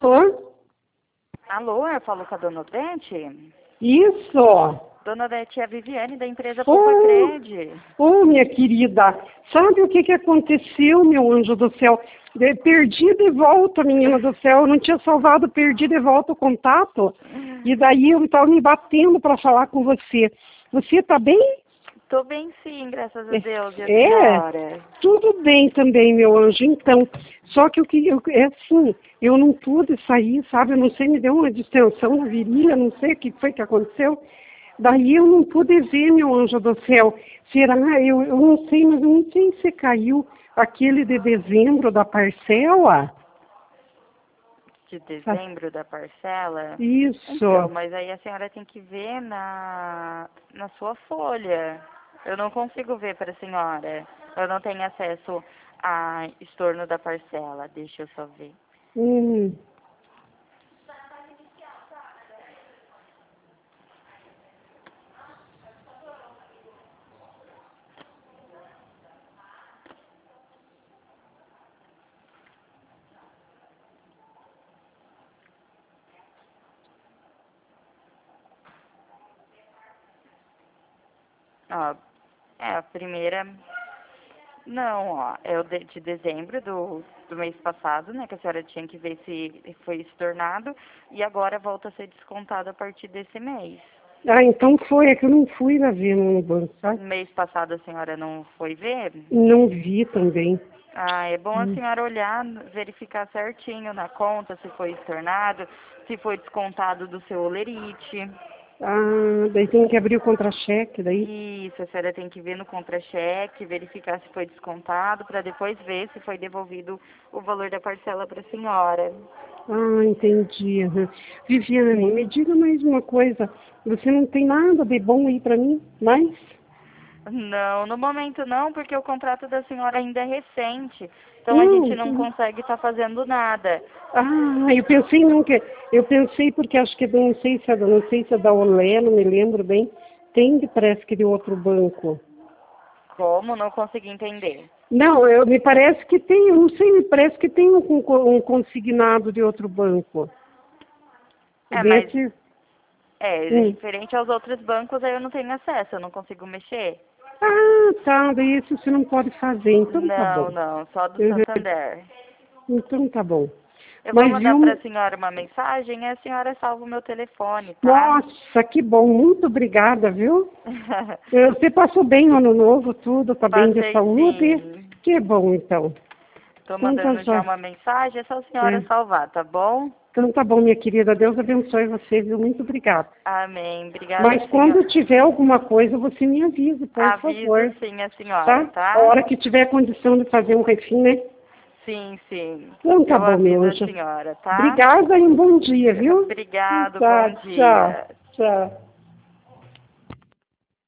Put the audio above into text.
Alô? Alô, eu falo com a Dona Odete? Isso. Dona Odete, é a Viviane da empresa Poupa Oh, Cred. minha querida, sabe o que aconteceu, meu anjo do céu? Perdi de volta, menina do céu, eu não tinha salvado, perdi de volta o contato. E daí eu estava me batendo para falar com você. Você tá bem? Tô bem sim, graças a Deus, e a É, senhora? tudo bem também, meu anjo. Então, só que é assim, eu não pude sair, sabe? Eu não sei, me deu uma distensão na virilha, não sei o que foi que aconteceu. Daí eu não pude ver, meu anjo do céu. Será? Eu não sei, mas eu não sei se caiu aquele de dezembro da parcela. De dezembro da parcela? Isso. Então, mas aí a senhora tem que ver na sua folha. Eu não consigo ver para a senhora. Eu não tenho acesso a estorno da parcela. Deixa eu só ver. Hum. Ó, a primeira. Não, ó, é o de dezembro do mês passado, né, que a senhora tinha que ver se foi estornado, e agora volta a ser descontado a partir desse mês. Ah, então foi, é que eu não fui lá ver no banco, sabe? Mês passado a senhora não foi ver? Não vi também. Ah, é bom a senhora olhar, verificar certinho na conta se foi estornado, se foi descontado do seu olerite. Ah, daí tem que abrir o contra-cheque, daí. Isso, a senhora tem que ver no contra-cheque, verificar se foi descontado, para depois ver se foi devolvido o valor da parcela para a senhora. Ah, entendi. Aham. Viviane, me diga mais uma coisa. Você não tem nada de bom aí pra mim? Mais? Não, no momento não, porque o contrato da senhora ainda é recente. Então a Não. gente não consegue estar fazendo nada. Ah, eu pensei não que eu pensei porque acho que não sei se é da Olé, não me lembro bem. Tem parece que de outro banco. Como? Não consegui entender. Não, me parece que tem, eu não sei, me parece que tem um consignado de outro banco. É, mas Desse. Hum. referente aos outros bancos aí eu não tenho acesso, eu não consigo mexer. Ah, tá, daí isso você não pode fazer, então tá Não, bom. não, só do Uhum. Santander. Então tá bom. Eu vou Mas mandar para a viu, senhora uma mensagem e a senhora salva o meu telefone, tá? nossa, que bom, muito obrigada, viu? Você passou bem o ano novo, tudo, tá bem de Passei saúde? sim. Que bom, então. Tô Então tá mandando já já. uma mensagem, é só a senhora É. salvar, tá bom? Então tá bom, minha querida. Deus abençoe você, viu? Muito obrigada. Amém. Obrigada, Mas quando senhora. tiver alguma coisa, você me avise, por Aviso favor. sim a senhora, Tá? A tá? hora que tiver condição de fazer um refim, né? Sim, sim. Então tá Eu bom, meu aviso a anjo. senhora, tá? Obrigada e um bom dia, viu? Obrigado, bom Tá, tchau, dia. tchau.